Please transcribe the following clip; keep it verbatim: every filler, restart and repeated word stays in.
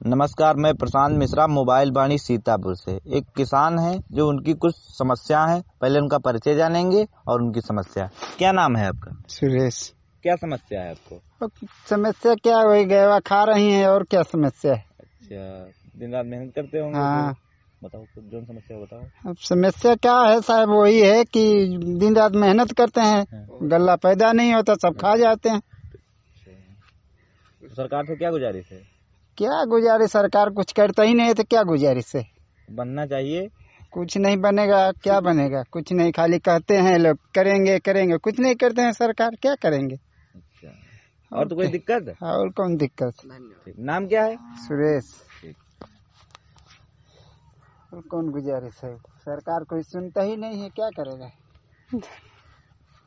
नमस्कार, मैं प्रशांत मिश्रा मोबाइल वाणी सीतापुर से। एक किसान है जो उनकी कुछ समस्या है, पहले उनका परिचय जानेंगे और उनकी समस्या। क्या नाम है आपका? सुरेश। क्या समस्या है आपको? समस्या क्या, वही गेवा खा रही है और क्या समस्या है। अच्छा, दिन रात मेहनत करते होंगे। हाँ, तो बताओ कुछ जो समस्या बताओ। अब समस्या क्या है साहब, वही है कि दिन रात मेहनत करते हैं, हाँ। गल्ला पैदा नहीं होता, सब खा जाते हैं। तो सरकार से क्या गुजारिश है? क्या गुजारिश, सरकार कुछ करता ही नहीं है तो क्या गुजारिश है। बनना चाहिए। कुछ नहीं बनेगा, क्या बनेगा, कुछ नहीं, खाली कहते हैं लोग करेंगे करेंगे, कुछ नहीं करते हैं सरकार, क्या करेंगे। अच्छा, और तो कोई दिक्कत? और कौन दिक्कत। नाम क्या है? सुरेश। और कौन गुजारिश है, सरकार कोई सुनता ही नहीं है, क्या करेगा।